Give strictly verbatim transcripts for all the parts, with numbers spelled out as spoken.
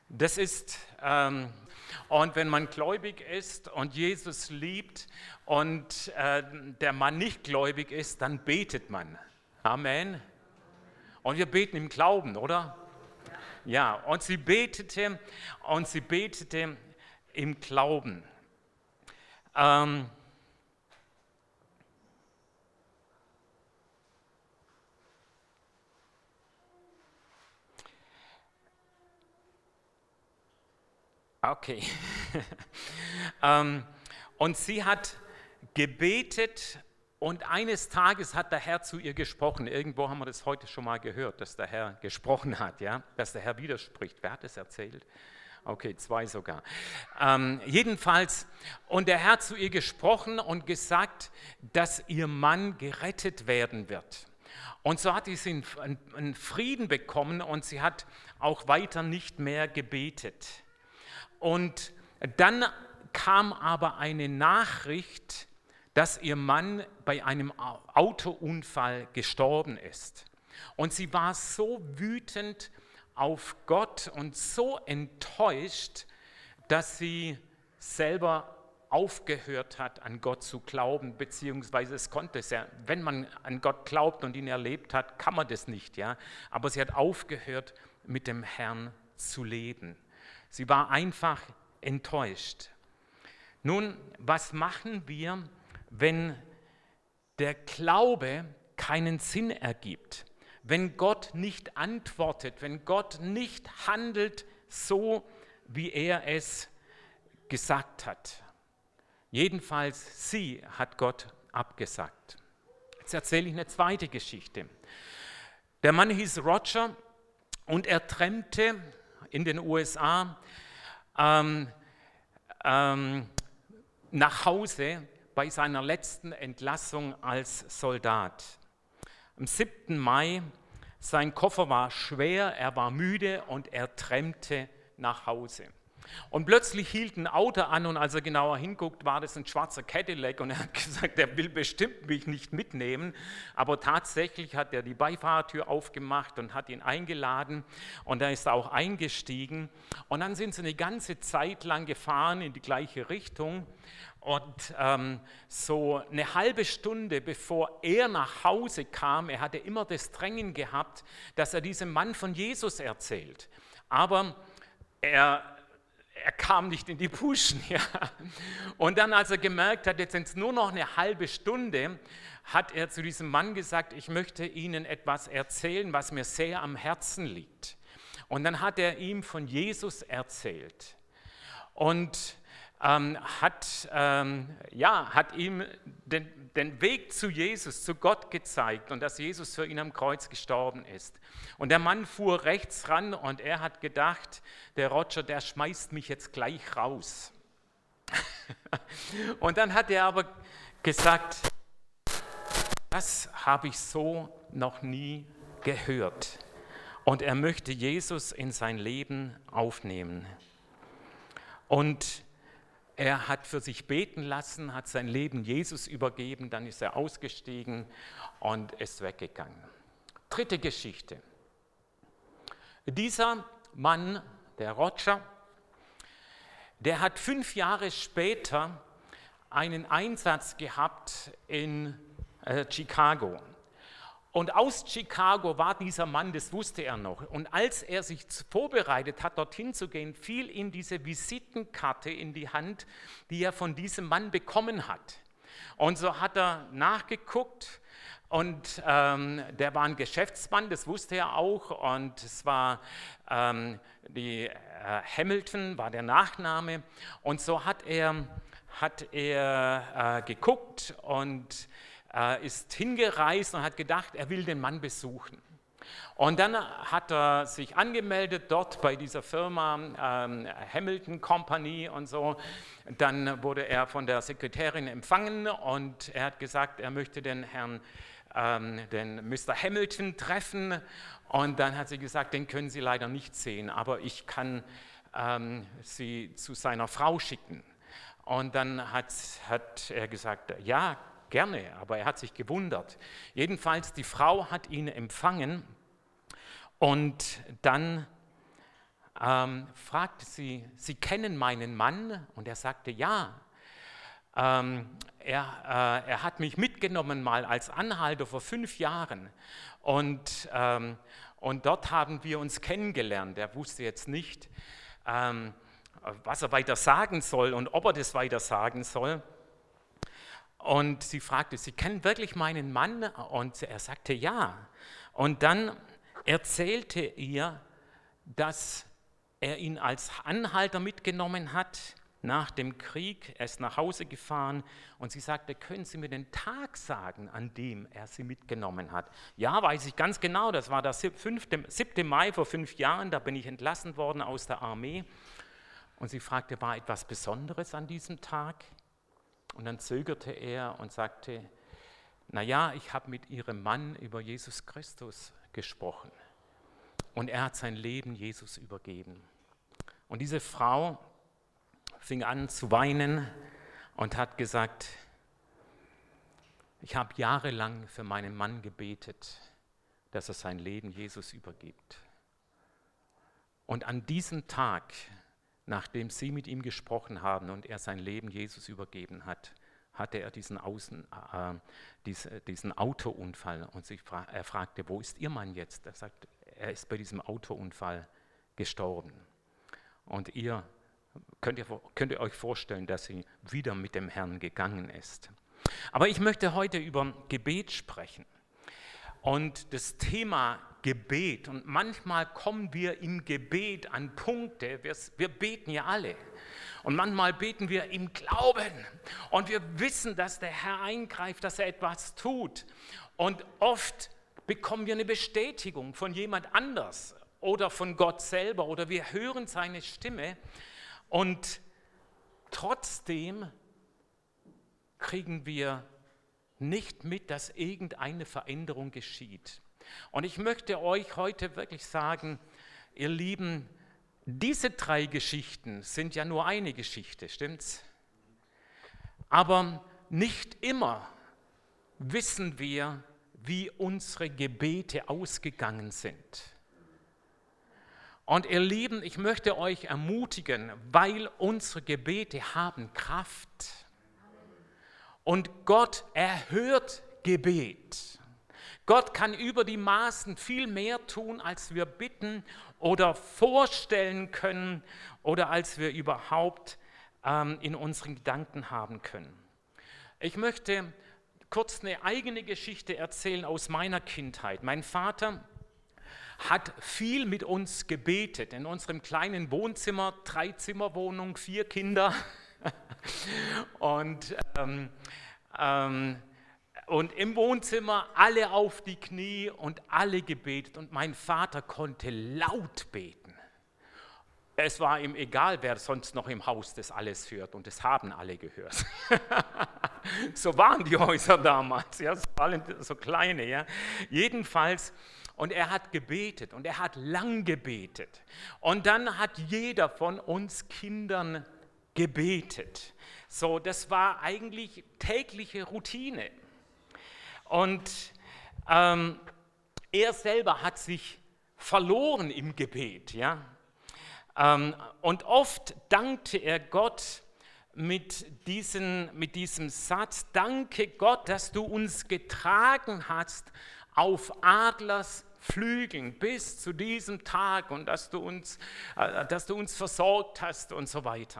Das ist, ähm, und wenn man gläubig ist und Jesus liebt und äh, der Mann nicht gläubig ist, dann betet man. Amen. Und wir beten im Glauben, oder? Ja, und sie betete und sie betete im Glauben. Ähm, okay. ähm, und sie hat gebetet und eines Tages hat der Herr zu ihr gesprochen. Irgendwo haben wir das heute schon mal gehört, dass der Herr gesprochen hat, ja, dass der Herr widerspricht. Wer hat das erzählt? Okay, zwei sogar. Ähm, jedenfalls, und der Herr hat zu ihr gesprochen und gesagt, dass ihr Mann gerettet werden wird. Und so hat sie einen Frieden bekommen und sie hat auch weiter nicht mehr gebetet. Und dann kam aber eine Nachricht, dass ihr Mann bei einem Autounfall gestorben ist. Und sie war so wütend auf Gott und so enttäuscht, dass sie selber aufgehört hat, an Gott zu glauben, beziehungsweise es konnte es ja, wenn man an Gott glaubt und ihn erlebt hat, kann man das nicht, ja. Aber sie hat aufgehört, mit dem Herrn zu leben. Sie war einfach enttäuscht. Nun, was machen wir, wenn der Glaube keinen Sinn ergibt? Wenn Gott nicht antwortet, wenn Gott nicht handelt so, wie er es gesagt hat. Jedenfalls sie hat Gott abgesagt. Jetzt erzähle ich eine zweite Geschichte. Der Mann hieß Roger und er trampelte in den U S A ähm, ähm, nach Hause bei seiner letzten Entlassung als Soldat. Am siebten Mai, sein Koffer war schwer, er war müde und er trampelte nach Hause. Und plötzlich hielt ein Auto an und als er genauer hinguckt, war das ein schwarzer Cadillac und er hat gesagt, er will bestimmt mich nicht mitnehmen. Aber tatsächlich hat er die Beifahrertür aufgemacht und hat ihn eingeladen und da ist er auch eingestiegen. Und dann sind sie eine ganze Zeit lang gefahren in die gleiche Richtung. Und ähm, so eine halbe Stunde bevor er nach Hause kam, er hatte immer das Drängen gehabt, dass er diesem Mann von Jesus erzählt. Aber er, er kam nicht in die Puschen. Ja. Und dann, als er gemerkt hat, jetzt sind es nur noch eine halbe Stunde, hat er zu diesem Mann gesagt, ich möchte Ihnen etwas erzählen, was mir sehr am Herzen liegt. Und dann hat er ihm von Jesus erzählt. Und Ähm, hat, ähm, ja, hat ihm den, den Weg zu Jesus, zu Gott gezeigt und dass Jesus für ihn am Kreuz gestorben ist. Und der Mann fuhr rechts ran und er hat gedacht, der Roger, der schmeißt mich jetzt gleich raus. Und dann hat er aber gesagt, das habe ich so noch nie gehört. Und er möchte Jesus in sein Leben aufnehmen. Und er hat für sich beten lassen, hat sein Leben Jesus übergeben, dann ist er ausgestiegen und ist weggegangen. Dritte Geschichte. Dieser Mann, der Roger, der hat fünf Jahre später einen Einsatz gehabt in äh, Chicago. Und aus Chicago war dieser Mann, das wusste er noch. Und als er sich vorbereitet hat, dorthin zu gehen, fiel ihm diese Visitenkarte in die Hand, die er von diesem Mann bekommen hat. Und so hat er nachgeguckt und ähm, der war ein Geschäftsmann, das wusste er auch. Und es war ähm, die äh, Hamilton, war der Nachname. Und so hat er, hat er äh, geguckt und ist hingereist und hat gedacht, er will den Mann besuchen. Und dann hat er sich angemeldet dort bei dieser Firma ähm, Hamilton Company und so. Dann wurde er von der Sekretärin empfangen und er hat gesagt, er möchte den Herrn, ähm, den Mister Hamilton treffen. Und dann hat sie gesagt, den können Sie leider nicht sehen, aber ich kann ähm, Sie zu seiner Frau schicken. Und dann hat, hat er gesagt, ja, gerne, aber er hat sich gewundert. Jedenfalls, die Frau hat ihn empfangen und dann ähm, fragte sie, Sie kennen meinen Mann? Und er sagte, ja. Ähm, er, äh, er hat mich mitgenommen mal als Anhalter vor fünf Jahren. Und, ähm, und dort haben wir uns kennengelernt. Er wusste jetzt nicht, ähm, was er weiter sagen soll und ob er das weiter sagen soll. Und sie fragte, Sie kennen wirklich meinen Mann? Und er sagte, ja. Und dann erzählte ihr, dass er ihn als Anhalter mitgenommen hat nach dem Krieg. Er ist nach Hause gefahren und sie sagte, können Sie mir den Tag sagen, an dem er Sie mitgenommen hat? Ja, weiß ich ganz genau, das war der siebte Mai vor fünf Jahren, da bin ich entlassen worden aus der Armee. Und sie fragte, war etwas Besonderes an diesem Tag? Und dann zögerte er und sagte, naja, ich habe mit Ihrem Mann über Jesus Christus gesprochen. Und er hat sein Leben Jesus übergeben. Und diese Frau fing an zu weinen und hat gesagt, ich habe jahrelang für meinen Mann gebetet, dass er sein Leben Jesus übergibt. Und an diesem Tag, nachdem sie mit ihm gesprochen haben und er sein Leben Jesus übergeben hat, hatte er diesen, Außen, äh, diesen, diesen Autounfall. Und sie fra- er fragte, wo ist Ihr Mann jetzt? Er sagt, er ist bei diesem Autounfall gestorben. Und ihr könnt, ihr könnt ihr euch vorstellen, dass sie wieder mit dem Herrn gegangen ist. Aber ich möchte heute über Gebet sprechen. Und das Thema Gebet, und manchmal kommen wir im Gebet an Punkte, wir, wir beten ja alle, und manchmal beten wir im Glauben und wir wissen, dass der Herr eingreift, dass er etwas tut. Und oft bekommen wir eine Bestätigung von jemand anders oder von Gott selber oder wir hören seine Stimme und trotzdem kriegen wir nicht mit, dass irgendeine Veränderung geschieht. Und ich möchte euch heute wirklich sagen, ihr Lieben, diese drei Geschichten sind ja nur eine Geschichte, stimmt's? Aber nicht immer wissen wir, wie unsere Gebete ausgegangen sind. Und ihr Lieben, ich möchte euch ermutigen, weil unsere Gebete haben Kraft. Und Gott erhört Gebet. Gott kann über die Maßen viel mehr tun, als wir bitten oder vorstellen können oder als wir überhaupt ähm, in unseren Gedanken haben können. Ich möchte kurz eine eigene Geschichte erzählen aus meiner Kindheit. Mein Vater hat viel mit uns gebetet. In unserem kleinen Wohnzimmer, Dreizimmerwohnung, vier Kinder. Und, ähm, ähm, und im Wohnzimmer alle auf die Knie und alle gebetet. Und mein Vater konnte laut beten. Es war ihm egal, wer sonst noch im Haus das alles hört. Und das haben alle gehört. So waren die Häuser damals, ja, so, so kleine. Ja. Jedenfalls, und er hat gebetet und er hat lang gebetet. Und dann hat jeder von uns Kindern gebetet. So, das war eigentlich tägliche Routine. Und ähm, er selber hat sich verloren im Gebet. Ja? Ähm, und oft dankte er Gott mit, diesen, mit diesem Satz, danke Gott, dass du uns getragen hast auf Adlers Flügeln bis zu diesem Tag und dass du uns, äh, dass du uns versorgt hast und so weiter.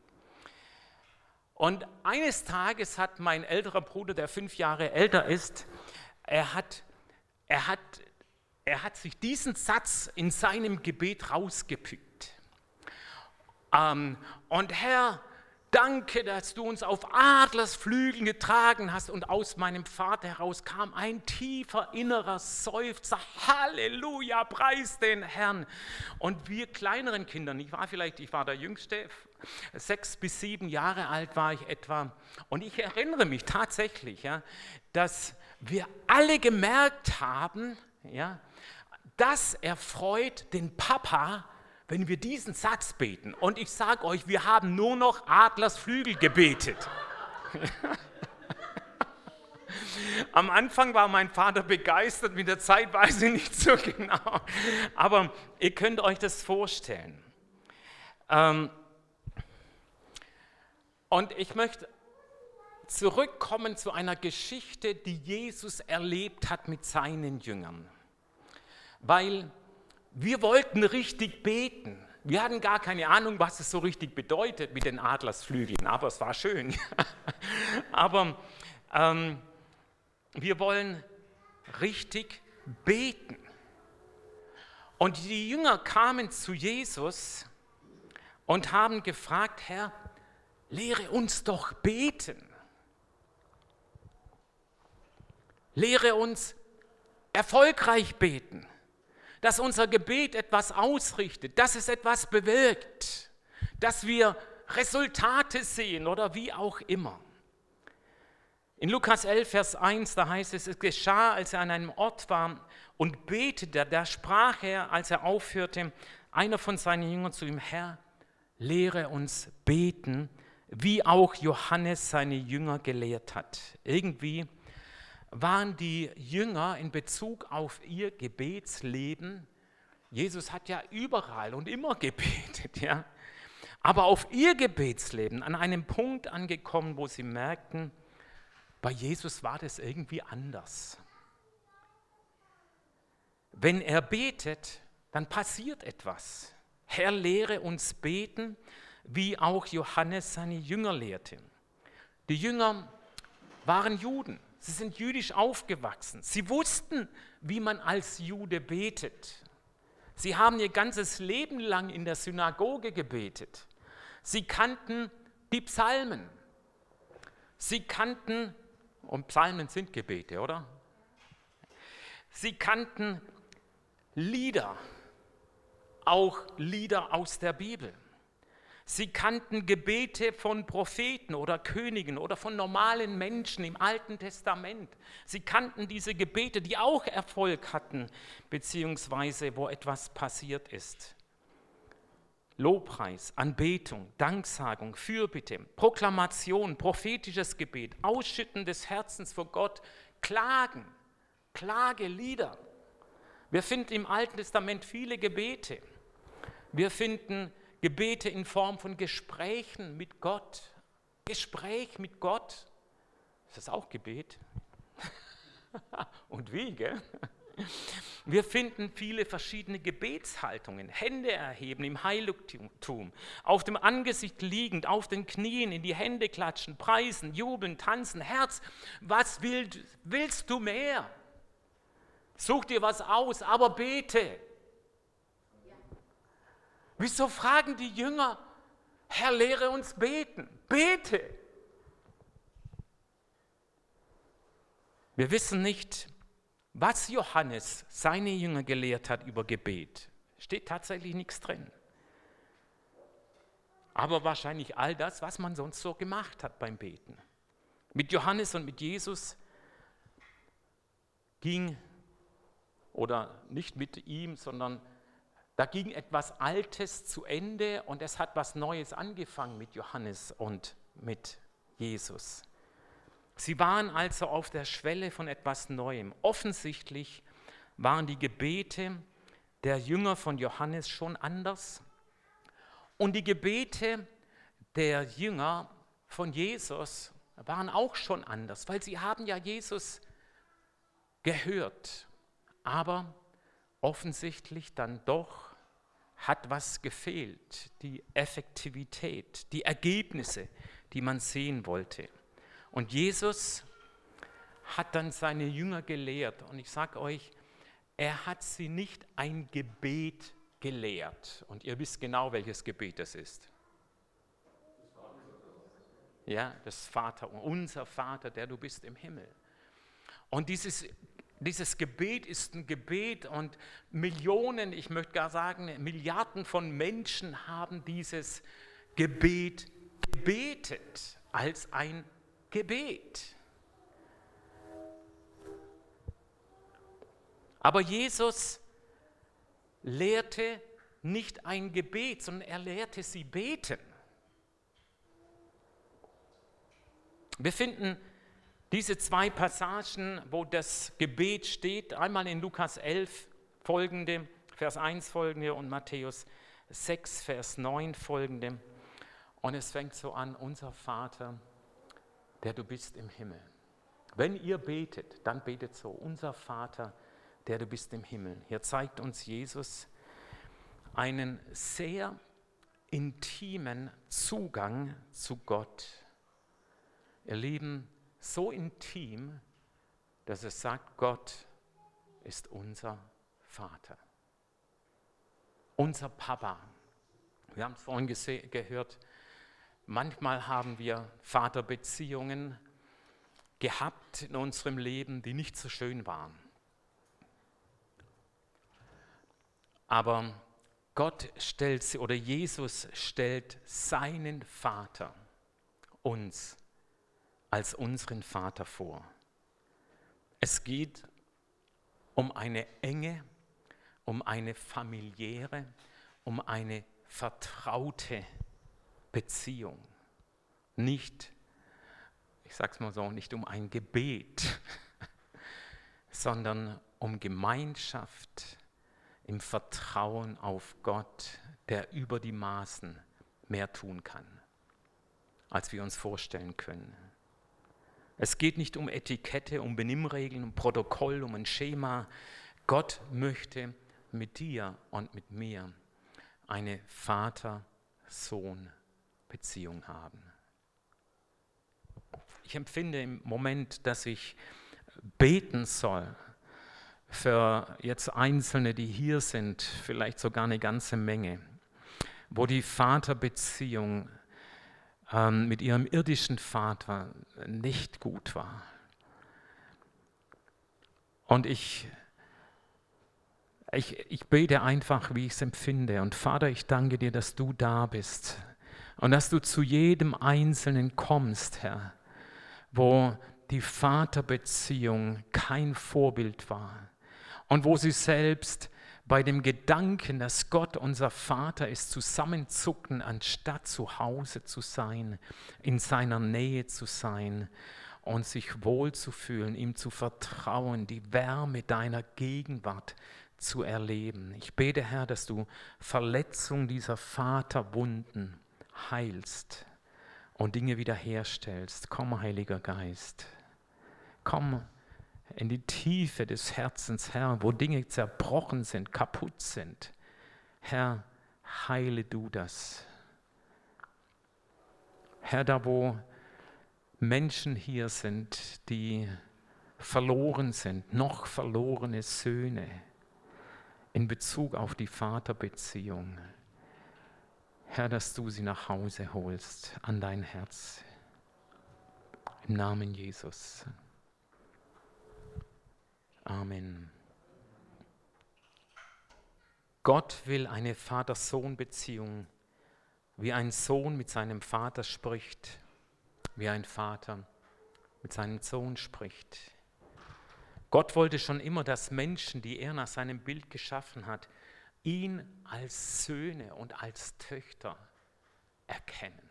Und eines Tages hat mein älterer Bruder, der fünf Jahre älter ist, er hat, er hat, er hat sich diesen Satz in seinem Gebet rausgepickt. Ähm, und Herr, danke, dass du uns auf Adlers Flügeln getragen hast. Und aus meinem Vater heraus kam ein tiefer innerer Seufzer. Halleluja, preis den Herrn. Und wir kleineren Kindern, ich war vielleicht, ich war der Jüngste, sechs bis sieben Jahre alt war ich etwa. Und ich erinnere mich tatsächlich, ja, dass wir alle gemerkt haben, ja, das erfreut den Papa, wenn wir diesen Satz beten. Und ich sage euch, wir haben nur noch Adlers Flügel gebetet. Am Anfang war mein Vater begeistert, mit der Zeit weiß ich nicht so genau. Aber ihr könnt euch das vorstellen. Ähm, und ich möchte zurückkommen zu einer Geschichte, die Jesus erlebt hat mit seinen Jüngern. Weil wir wollten richtig beten. Wir hatten gar keine Ahnung, was es so richtig bedeutet mit den Adlersflügeln, aber es war schön. aber ähm, wir wollen richtig beten. Und die Jünger kamen zu Jesus und haben gefragt, Herr, lehre uns doch beten. Lehre uns erfolgreich beten, dass unser Gebet etwas ausrichtet, dass es etwas bewirkt, dass wir Resultate sehen oder wie auch immer. In Lukas elf, Vers eins, da heißt es, es geschah, als er an einem Ort war und betete, da sprach er, als er aufhörte, einer von seinen Jüngern zu ihm, Herr, lehre uns beten, wie auch Johannes seine Jünger gelehrt hat. Irgendwie waren die Jünger in Bezug auf ihr Gebetsleben, Jesus hat ja überall und immer gebetet, ja, aber auf ihr Gebetsleben an einem Punkt angekommen, wo sie merkten, bei Jesus war das irgendwie anders. Wenn er betet, dann passiert etwas. Herr, lehre uns beten, wie auch Johannes seine Jünger lehrte. Die Jünger waren Juden. Sie sind jüdisch aufgewachsen. Sie wussten, wie man als Jude betet. Sie haben ihr ganzes Leben lang in der Synagoge gebetet. Sie kannten die Psalmen. Sie kannten, und Psalmen sind Gebete, oder? Sie kannten Lieder, auch Lieder aus der Bibel. Sie kannten Gebete von Propheten oder Königen oder von normalen Menschen im Alten Testament. Sie kannten diese Gebete, die auch Erfolg hatten, beziehungsweise wo etwas passiert ist. Lobpreis, Anbetung, Danksagung, Fürbitte, Proklamation, prophetisches Gebet, Ausschütten des Herzens vor Gott, Klagen, Klagelieder. Wir finden im Alten Testament viele Gebete. Wir finden Gebete in Form von Gesprächen mit Gott. Gespräch mit Gott, ist das auch Gebet? Und wie, gell? Wir finden viele verschiedene Gebetshaltungen. Hände erheben im Heiligtum, auf dem Angesicht liegend, auf den Knien, in die Hände klatschen, preisen, jubeln, tanzen. Herz, was willst, willst du mehr? Such dir was aus, aber bete. Wieso fragen die Jünger, Herr, lehre uns beten? Bete! Wir wissen nicht, was Johannes seine Jünger gelehrt hat über Gebet. Steht tatsächlich nichts drin. Aber wahrscheinlich all das, was man sonst so gemacht hat beim Beten. Mit Johannes und mit Jesus ging, oder nicht mit ihm, sondern da ging etwas Altes zu Ende und es hat was Neues angefangen mit Johannes und mit Jesus. Sie waren also auf der Schwelle von etwas Neuem. Offensichtlich waren die Gebete der Jünger von Johannes schon anders und die Gebete der Jünger von Jesus waren auch schon anders, weil sie haben ja Jesus gehört, aber offensichtlich dann doch hat was gefehlt, die Effektivität, die Ergebnisse, die man sehen wollte. Und Jesus hat dann seine Jünger gelehrt. Und ich sage euch, er hat sie nicht ein Gebet gelehrt. Und ihr wisst genau, welches Gebet das ist. Ja, das Vater, unser Vater, der du bist im Himmel. Und dieses Dieses Gebet ist ein Gebet und Millionen, ich möchte gar sagen, Milliarden von Menschen haben dieses Gebet gebetet als ein Gebet. Aber Jesus lehrte nicht ein Gebet, sondern er lehrte sie beten. Wir finden Diese zwei Passagen, wo das Gebet steht, einmal in Lukas elf folgende, Vers eins folgende und Matthäus sechs, Vers neun folgende. Und es fängt so an: Unser Vater, der du bist im Himmel. Wenn ihr betet, dann betet so: Unser Vater, der du bist im Himmel. Hier zeigt uns Jesus einen sehr intimen Zugang zu Gott. Ihr Lieben, so intim, dass es sagt, Gott ist unser Vater. Unser Papa. Wir haben es vorhin gese- gehört, manchmal haben wir Vaterbeziehungen gehabt in unserem Leben, die nicht so schön waren. Aber Gott stellt sie, oder Jesus stellt seinen Vater uns als unseren Vater vor. Es geht um eine enge, um eine familiäre, um eine vertraute Beziehung. Nicht, ich sage es mal so, nicht um ein Gebet, sondern um Gemeinschaft im Vertrauen auf Gott, der über die Maßen mehr tun kann, als wir uns vorstellen können. Es geht nicht um Etikette, um Benimmregeln, um Protokoll, um ein Schema. Gott möchte mit dir und mit mir eine Vater-Sohn-Beziehung haben. Ich empfinde im Moment, dass ich beten soll für jetzt Einzelne, die hier sind, vielleicht sogar eine ganze Menge, wo die Vaterbeziehung ähm, mit ihrem irdischen Vater nicht gut war. Und ich, ich, ich bete einfach, wie ich es empfinde. Und Vater, ich danke dir, dass du da bist und dass du zu jedem Einzelnen kommst, Herr, wo die Vaterbeziehung kein Vorbild war und wo sie selbst bei dem Gedanken, dass Gott unser Vater ist, zusammenzucken, anstatt zu Hause zu sein, in seiner Nähe zu sein und sich wohlzufühlen, ihm zu vertrauen, die Wärme deiner Gegenwart zu erleben. Ich bete, Herr, dass du Verletzung dieser Vaterwunden heilst und Dinge wiederherstellst. Komm, Heiliger Geist, komm in die Tiefe des Herzens, Herr, wo Dinge zerbrochen sind, kaputt sind. Herr, heile du das. Herr, da wo Menschen hier sind, die verloren sind, noch verlorene Söhne in Bezug auf die Vaterbeziehung. Herr, dass du sie nach Hause holst, an dein Herz. Im Namen Jesus. Amen. Gott will eine Vater-Sohn-Beziehung, wie ein Sohn mit seinem Vater spricht, wie ein Vater mit seinem Sohn spricht. Gott wollte schon immer, dass Menschen, die er nach seinem Bild geschaffen hat, ihn als Söhne und als Töchter erkennen.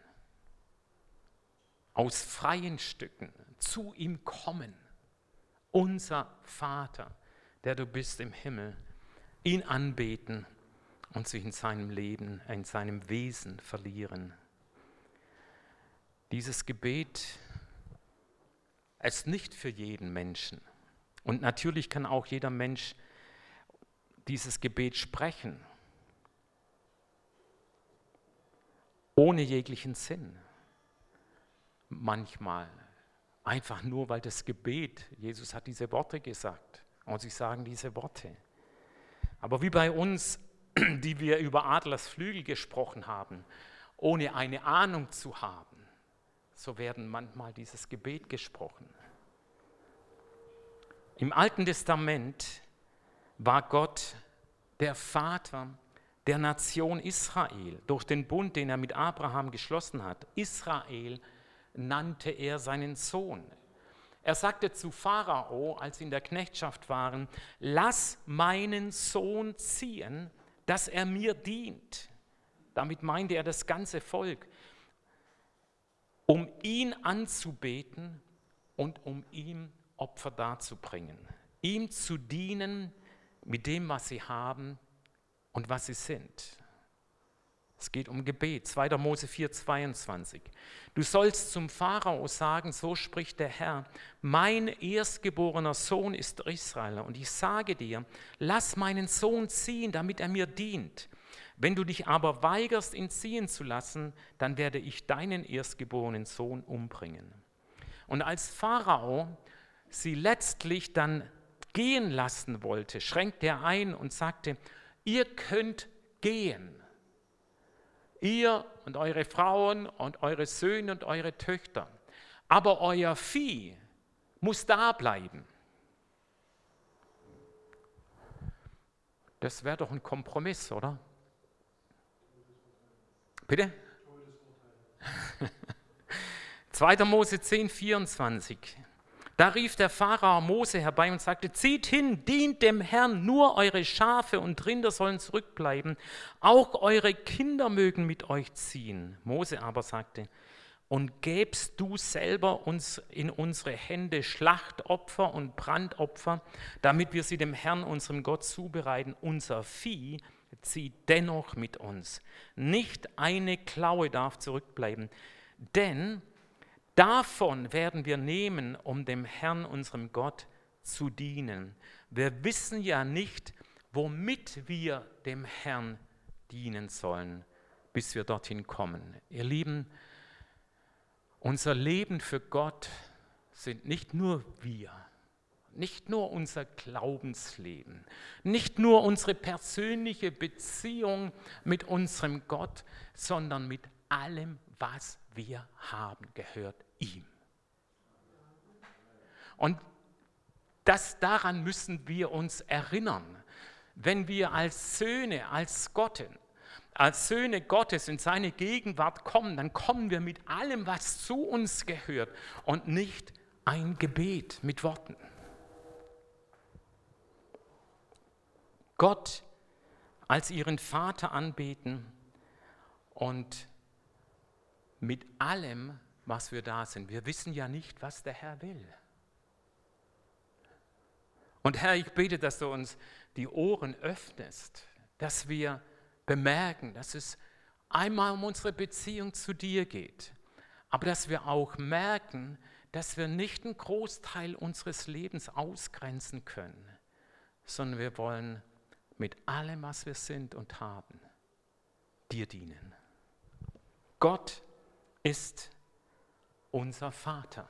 Aus freien Stücken zu ihm kommen. Unser Vater, der du bist im Himmel, ihn anbeten und sich in seinem Leben, in seinem Wesen verlieren. Dieses Gebet ist nicht für jeden Menschen. Und natürlich kann auch jeder Mensch dieses Gebet sprechen, ohne jeglichen Sinn. Manchmal einfach nur, weil das Gebet, Jesus hat diese Worte gesagt und sie sagen diese Worte. Aber wie bei uns, die wir über Adlers Flügel gesprochen haben, ohne eine Ahnung zu haben, so werden manchmal dieses Gebet gesprochen. Im Alten Testament war Gott der Vater der Nation Israel durch den Bund, den er mit Abraham geschlossen hat. Israel nannte er seinen Sohn. Er sagte zu Pharao, als sie in der Knechtschaft waren, lass meinen Sohn ziehen, dass er mir dient. Damit meinte er das ganze Volk, um ihn anzubeten und um ihm Opfer darzubringen, ihm zu dienen mit dem, was sie haben und was sie sind. Es geht um Gebet. zweiter Mose vier, zweiundzwanzig. Du sollst zum Pharao sagen, so spricht der Herr, mein erstgeborener Sohn ist Israel und ich sage dir, lass meinen Sohn ziehen, damit er mir dient. Wenn du dich aber weigerst, ihn ziehen zu lassen, dann werde ich deinen erstgeborenen Sohn umbringen. Und als Pharao sie letztlich dann gehen lassen wollte, schränkte er ein und sagte, ihr könnt gehen. Ihr und eure Frauen und eure Söhne und eure Töchter. Aber euer Vieh muss da bleiben. Das wäre doch ein Kompromiss, oder? Bitte? zweiter Mose zehn, vierundzwanzig. Da rief der Pharao Mose herbei und sagte, zieht hin, dient dem Herrn, nur eure Schafe und Rinder sollen zurückbleiben, auch eure Kinder mögen mit euch ziehen. Mose aber sagte, und gäbst du selber uns in unsere Hände Schlachtopfer und Brandopfer, damit wir sie dem Herrn, unserem Gott, zubereiten, unser Vieh zieht dennoch mit uns. Nicht eine Klaue darf zurückbleiben, denn davon werden wir nehmen, um dem Herrn, unserem Gott, zu dienen. Wir wissen ja nicht, womit wir dem Herrn dienen sollen, bis wir dorthin kommen. Ihr Lieben, unser Leben für Gott sind nicht nur wir, nicht nur unser Glaubensleben, nicht nur unsere persönliche Beziehung mit unserem Gott, sondern mit allem, was wir haben, gehört ihm. Und das, daran müssen wir uns erinnern, wenn wir als Söhne, als Gott, als Söhne Gottes in seine Gegenwart kommen, dann kommen wir mit allem, was zu uns gehört und nicht ein Gebet mit Worten. Gott als ihren Vater anbeten und mit allem, was wir da sind. Wir wissen ja nicht, was der Herr will. Und Herr, ich bete, dass du uns die Ohren öffnest, dass wir bemerken, dass es einmal um unsere Beziehung zu dir geht, aber dass wir auch merken, dass wir nicht einen Großteil unseres Lebens ausgrenzen können, sondern wir wollen mit allem, was wir sind und haben, dir dienen. Gott ist unser Vater.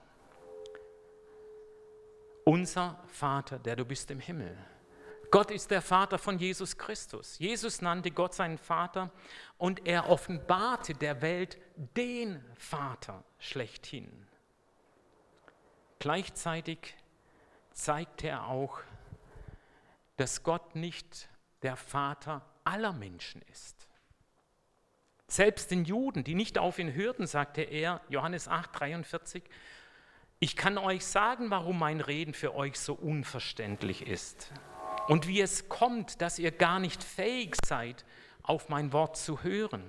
Unser Vater, der du bist im Himmel. Gott ist der Vater von Jesus Christus. Jesus nannte Gott seinen Vater und er offenbarte der Welt den Vater schlechthin. Gleichzeitig zeigte er auch, dass Gott nicht der Vater aller Menschen ist. Selbst den Juden, die nicht auf ihn hörten, sagte er, Johannes acht, dreiundvierzig, ich kann euch sagen, warum mein Reden für euch so unverständlich ist und wie es kommt, dass ihr gar nicht fähig seid, auf mein Wort zu hören.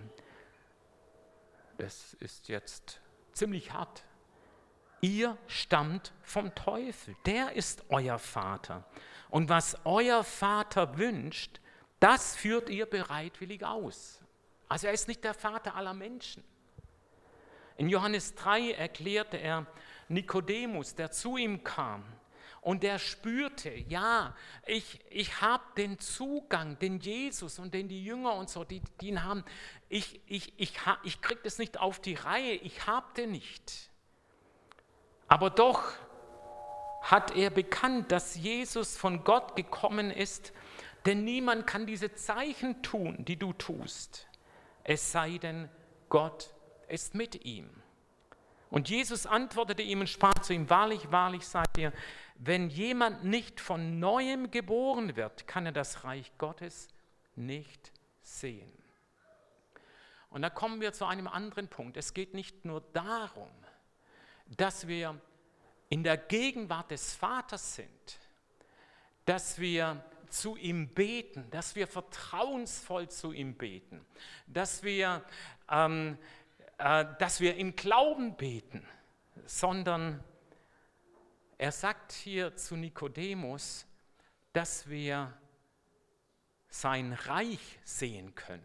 Das ist jetzt ziemlich hart. Ihr stammt vom Teufel, der ist euer Vater. Und was euer Vater wünscht, das führt ihr bereitwillig aus. Also er ist nicht der Vater aller Menschen. In Johannes drei erklärte er Nikodemus, der zu ihm kam und der spürte, ja, ich, ich habe den Zugang, den Jesus und den die Jünger und so, die, die ihn haben, ich, ich, ich, ich kriege das nicht auf die Reihe, ich habe den nicht. Aber doch hat er bekannt, dass Jesus von Gott gekommen ist, denn niemand kann diese Zeichen tun, die du tust, es sei denn, Gott ist mit ihm. Und Jesus antwortete ihm und sprach zu ihm, wahrlich, wahrlich, sagt er, wenn jemand nicht von Neuem geboren wird, kann er das Reich Gottes nicht sehen. Und da kommen wir zu einem anderen Punkt. Es geht nicht nur darum, dass wir in der Gegenwart des Vaters sind, dass wir zu ihm beten, dass wir vertrauensvoll zu ihm beten, dass wir, ähm, äh, dass wir im Glauben beten, sondern er sagt hier zu Nikodemus, dass wir sein Reich sehen können.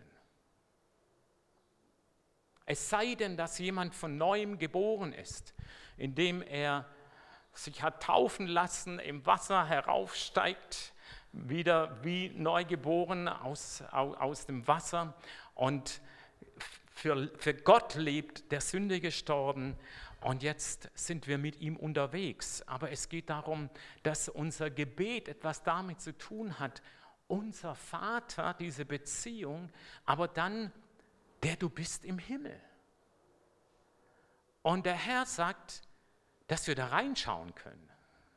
Es sei denn, dass jemand von Neuem geboren ist, indem er sich hat taufen lassen, im Wasser heraufsteigt, wieder wie neugeboren aus, aus dem Wasser und für, für Gott lebt, der Sünde gestorben und jetzt sind wir mit ihm unterwegs. Aber es geht darum, dass unser Gebet etwas damit zu tun hat, unser Vater, diese Beziehung, aber dann der du bist im Himmel. Und der Herr sagt, dass wir da reinschauen können.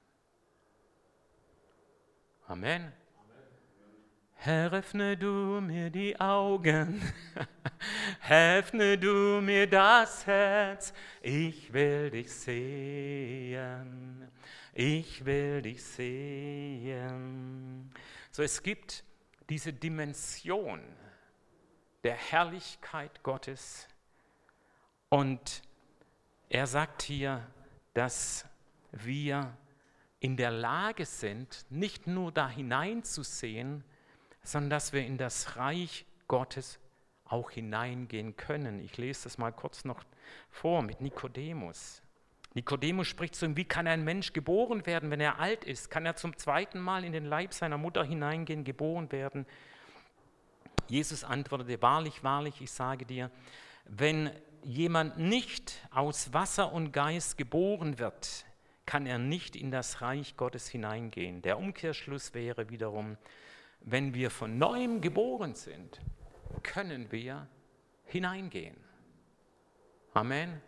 Amen. Amen. Herr, öffne du mir die Augen, öffne du mir das Herz, ich will dich sehen, ich will dich sehen. So, es gibt diese Dimension der Herrlichkeit Gottes und er sagt hier, dass wir in der Lage sind, nicht nur da hineinzusehen, sondern dass wir in das Reich Gottes auch hineingehen können. Ich lese das mal kurz noch vor mit Nikodemus. Nikodemus spricht zu ihm, wie kann ein Mensch geboren werden, wenn er alt ist? Kann er zum zweiten Mal in den Leib seiner Mutter hineingehen, geboren werden? Jesus antwortete, wahrlich, wahrlich, ich sage dir, wenn jemand nicht aus Wasser und Geist geboren wird, kann er nicht in das Reich Gottes hineingehen. Der Umkehrschluss wäre wiederum, wenn wir von Neuem geboren sind, können wir hineingehen. Amen.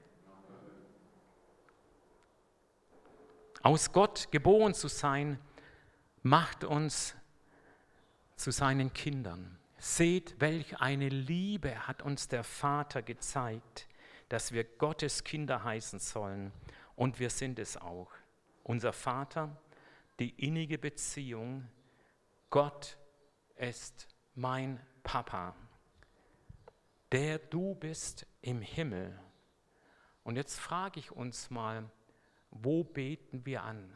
Aus Gott geboren zu sein, macht uns zu seinen Kindern. Seht, welch eine Liebe hat uns der Vater gezeigt, dass wir Gottes Kinder heißen sollen. Und wir sind es auch. Unser Vater, die innige Beziehung, Gott ist mein Papa, der du bist im Himmel. Und jetzt frage ich uns mal, wo beten wir an?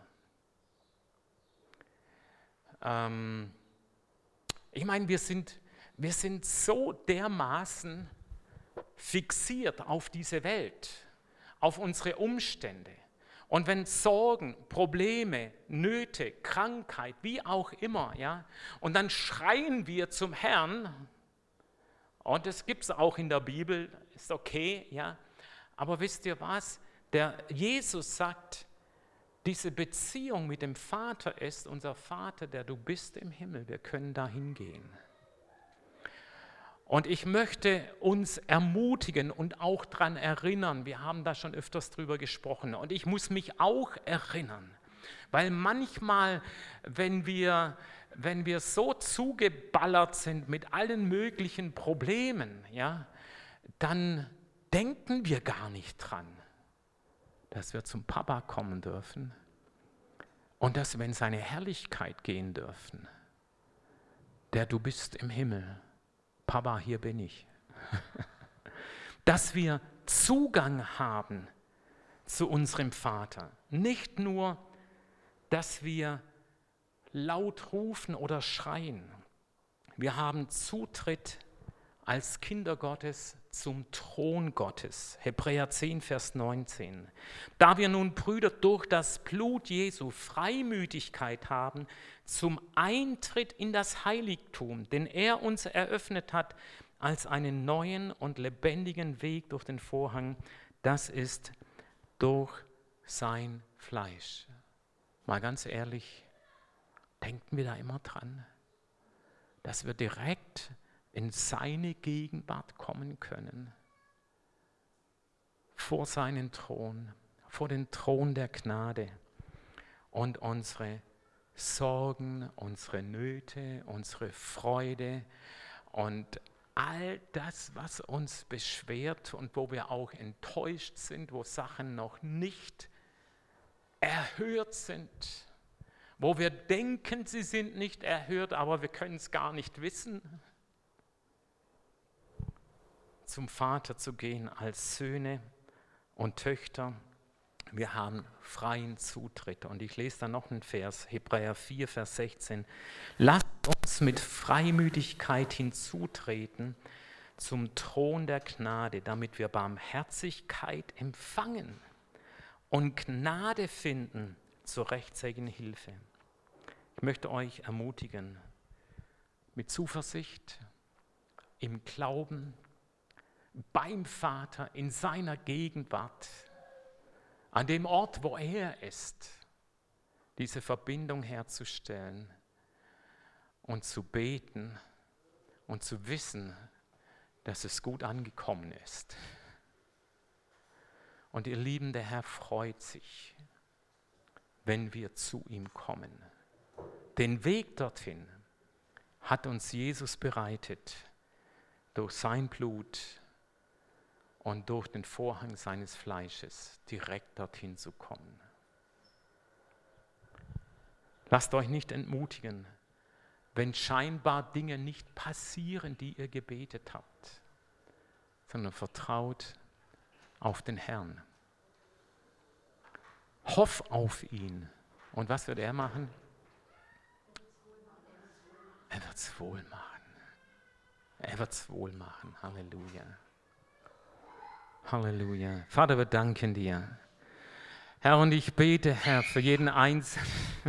Ähm, ich meine, wir sind, wir sind so dermaßen fixiert auf diese Welt, auf unsere Umstände. Und wenn Sorgen, Probleme, Nöte, Krankheit, wie auch immer, ja, und dann schreien wir zum Herrn, und das gibt es auch in der Bibel, ist okay, ja, aber wisst ihr was? Der Jesus sagt, diese Beziehung mit dem Vater ist unser Vater, der du bist im Himmel, wir können da hingehen. Und ich möchte uns ermutigen und auch daran erinnern, wir haben da schon öfters drüber gesprochen und ich muss mich auch erinnern, weil manchmal, wenn wir, wenn wir so zugeballert sind mit allen möglichen Problemen, ja, dann denken wir gar nicht dran, dass wir zum Papa kommen dürfen und dass wir in seine Herrlichkeit gehen dürfen, der du bist im Himmel. Papa, hier bin ich. Dass wir Zugang haben zu unserem Vater. Nicht nur, dass wir laut rufen oder schreien. Wir haben Zutritt als Kinder Gottes zum Thron Gottes. Hebräer zehn, Vers neunzehn. Da wir nun, Brüder, durch das Blut Jesu Freimütigkeit haben zum Eintritt in das Heiligtum, den er uns eröffnet hat, als einen neuen und lebendigen Weg durch den Vorhang, das ist durch sein Fleisch. Mal ganz ehrlich, denken wir da immer dran, dass wir direkt in seine Gegenwart kommen können, vor seinen Thron, vor den Thron der Gnade und unsere Sorgen, unsere Nöte, unsere Freude und all das, was uns beschwert und wo wir auch enttäuscht sind, wo Sachen noch nicht erhört sind, wo wir denken, sie sind nicht erhört, aber wir können es gar nicht wissen, zum Vater zu gehen als Söhne und Töchter Wir haben freien Zutritt. Und ich lese da noch einen Vers, Hebräer vier, Vers sechzehn. Lasst uns mit Freimütigkeit hinzutreten zum Thron der Gnade, damit wir Barmherzigkeit empfangen und Gnade finden zur rechtzeitigen Hilfe. Ich möchte euch ermutigen, mit Zuversicht, im Glauben, beim Vater, in seiner Gegenwart, an dem Ort, wo er ist, diese Verbindung herzustellen und zu beten und zu wissen, dass es gut angekommen ist. Und ihr Lieben, der Herr freut sich, wenn wir zu ihm kommen. Den Weg dorthin hat uns Jesus bereitet durch sein Blut und durch den Vorhang seines Fleisches direkt dorthin zu kommen. Lasst euch nicht entmutigen, wenn scheinbar Dinge nicht passieren, die ihr gebetet habt, sondern vertraut auf den Herrn. Hoff auf ihn. Und was wird er machen? Er wird es wohl machen. Er wird es wohl machen. Halleluja. Halleluja. Vater, wir danken dir. Herr, und ich bete, Herr, für jeden Einzelnen.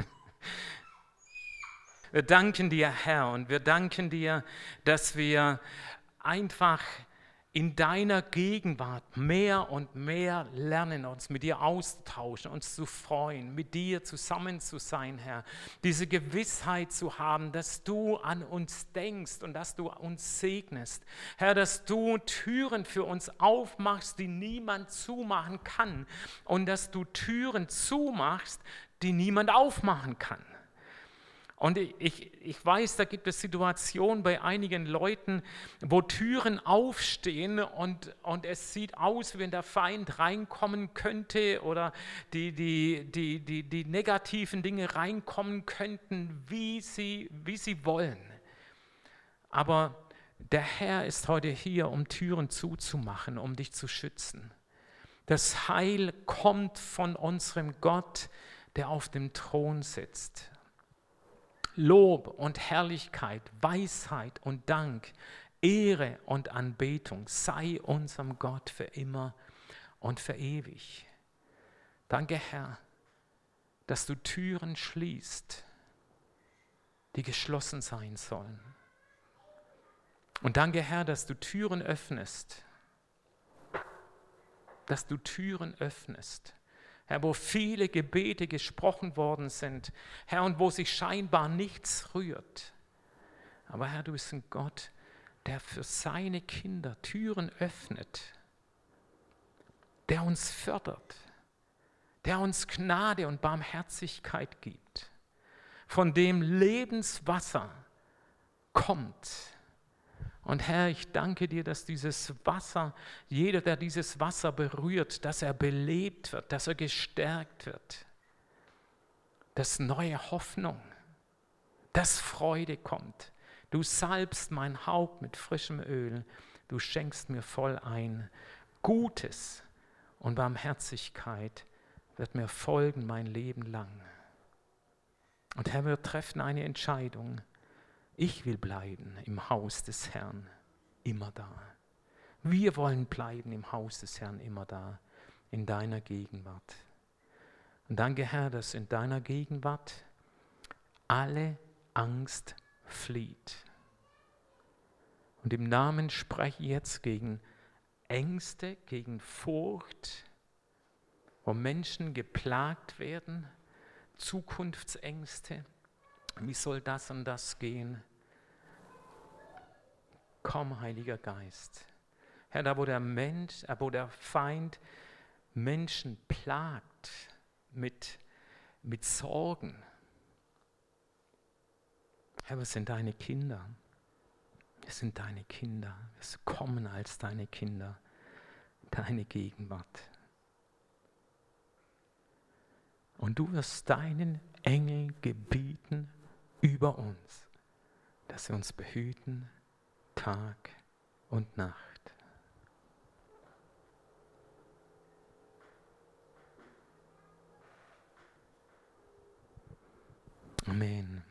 Wir danken dir, Herr, und wir danken dir, dass wir einfach in deiner Gegenwart mehr und mehr lernen, uns mit dir auszutauschen, uns zu freuen, mit dir zusammen zu sein, Herr. Diese Gewissheit zu haben, dass du an uns denkst und dass du uns segnest. Herr, dass du Türen für uns aufmachst, die niemand zumachen kann. Und dass du Türen zumachst, die niemand aufmachen kann. Und ich, ich weiß, da gibt es Situationen bei einigen Leuten, wo Türen aufstehen und, und es sieht aus, wie wenn der Feind reinkommen könnte oder die, die, die, die, die negativen Dinge reinkommen könnten, wie sie, wie sie wollen. Aber der Herr ist heute hier, um Türen zuzumachen, um dich zu schützen. Das Heil kommt von unserem Gott, der auf dem Thron sitzt. Lob und Herrlichkeit, Weisheit und Dank, Ehre und Anbetung sei unserem Gott für immer und für ewig. Danke, Herr, dass du Türen schließt, die geschlossen sein sollen. Und danke, Herr, dass du Türen öffnest, dass du Türen öffnest. Herr, wo viele Gebete gesprochen worden sind, Herr, und wo sich scheinbar nichts rührt. Aber Herr, du bist ein Gott, der für seine Kinder Türen öffnet, der uns fördert, der uns Gnade und Barmherzigkeit gibt, von dem Lebenswasser kommt. Und Herr, ich danke dir, dass dieses Wasser, jeder, der dieses Wasser berührt, dass er belebt wird, dass er gestärkt wird, dass neue Hoffnung, dass Freude kommt. Du salbst mein Haupt mit frischem Öl, du schenkst mir voll ein. Gutes und Barmherzigkeit wird mir folgen mein Leben lang. Und Herr, wir treffen eine Entscheidung. Ich will bleiben im Haus des Herrn, immer da. Wir wollen bleiben im Haus des Herrn, immer da, in deiner Gegenwart. Und danke, Herr, dass in deiner Gegenwart alle Angst flieht. Und im Namen spreche ich jetzt gegen Ängste, gegen Furcht, wo Menschen geplagt werden, Zukunftsängste. Wie soll das und das gehen? Komm, Heiliger Geist. Herr, da wo der Mensch, äh, wo der Feind Menschen plagt mit, mit Sorgen. Herr, wir sind deine Kinder. Wir sind deine Kinder. Wir kommen als deine Kinder. Deine Gegenwart. Und du wirst deinen Engeln gebieten über uns, dass sie uns behüten, Tag und Nacht. Amen.